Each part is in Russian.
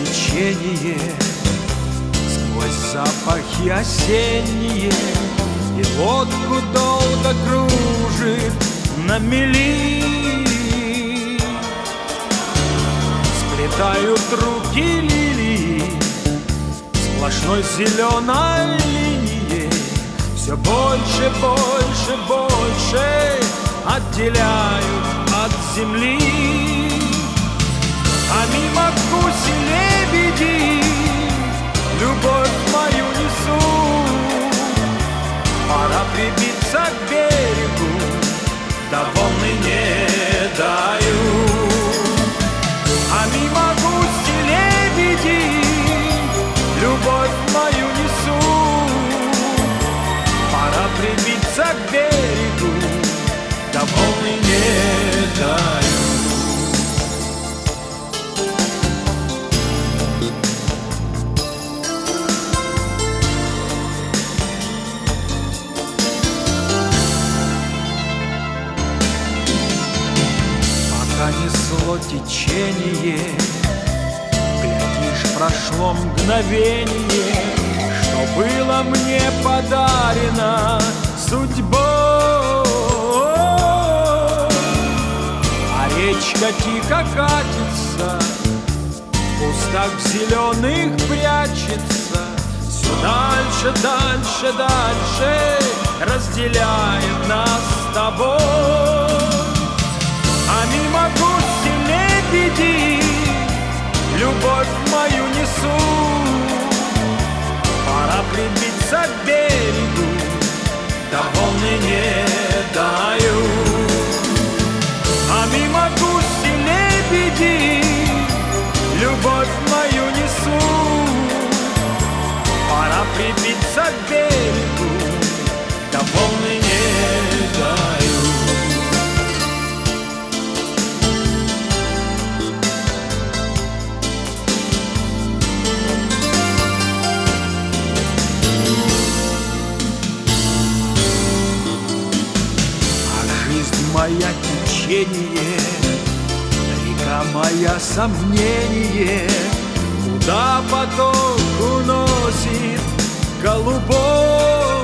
течение, сквозь запахи осенние, и лодку долго кружит на мели. Сплетают руки лилии сплошной зеленой линией, все больше, больше, больше отделяют от земли. А мимо гуси лебеди любовь мою несут. Пора прибиться к берегу, да волны не дают. А мимо гуси лебеди любовь мою несут. Пора прибиться к берегу, да волны не дают. Несло течение, глядишь, прошло мгновение, что было мне подарено судьбой. А речка тихо катится, в кустах зеленых прячется, все дальше, дальше, дальше разделяет нас с тобой. А мимо гуси лебеди любовь мою несут. Пора прибиться к берегу, да волны не дают. А мимо гуси лебеди любовь мою несут. Пора прибиться к берегу, да волны не дают. Моя течение, река моя сомнение, куда поток уносит голубой.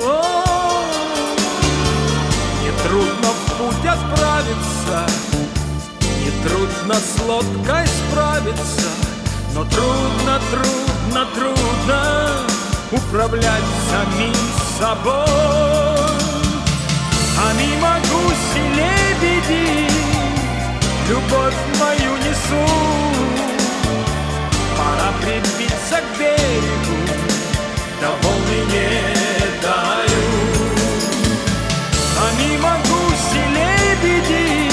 Нетрудно в путь отправиться, нетрудно с лодкой справиться, но трудно, трудно, трудно управлять самим собой. А мимо гуси лебеди любовь мою несут. Пора прибиться к берегу, да волны не дают. А мимо гуси лебеди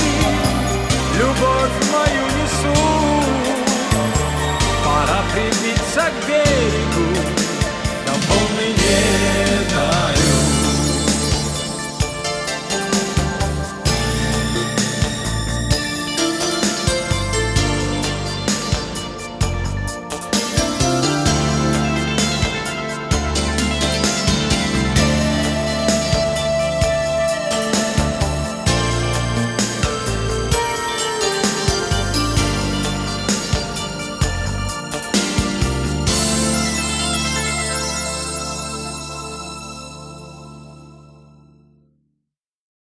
любовь мою несут. Пора прибиться к берегу,